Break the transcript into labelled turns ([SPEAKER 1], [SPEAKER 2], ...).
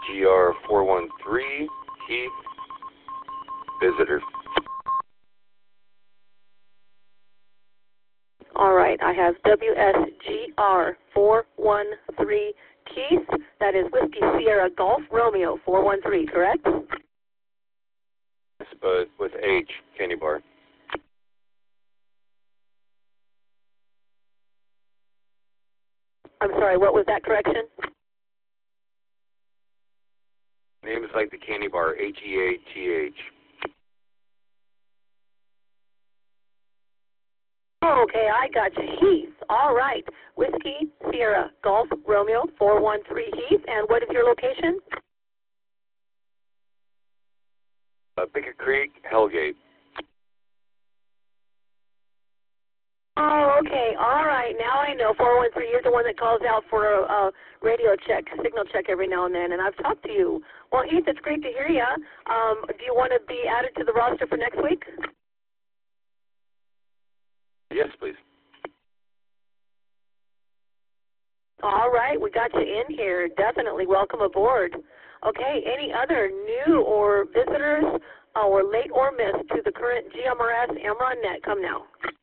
[SPEAKER 1] GR 413, Heath, visitor.
[SPEAKER 2] All right, I have WSGR 413 Keith. That is Whiskey Sierra Golf Romeo 413, correct?
[SPEAKER 1] Yes, but with H, candy bar.
[SPEAKER 2] I'm sorry, what was that correction?
[SPEAKER 1] Name is like the candy bar, H-E-A-T-H.
[SPEAKER 2] Okay, I got you. Heath. All right. Whiskey Sierra Golf Romeo 413 Heath. And what is your location?
[SPEAKER 1] Picket Creek, Hellgate.
[SPEAKER 2] Oh, okay. All right. Now I know. 413, you're the one that calls out for a radio check, signal check every now and then, and I've talked to you. Well, Heath, it's great to hear you. Do you want to be added to the roster for next week?
[SPEAKER 1] Yes, please.
[SPEAKER 2] All right. We got you in here. Definitely. Welcome aboard. Okay. Any other new or visitors or late or missed to the current GMRS AmronNet? Come now.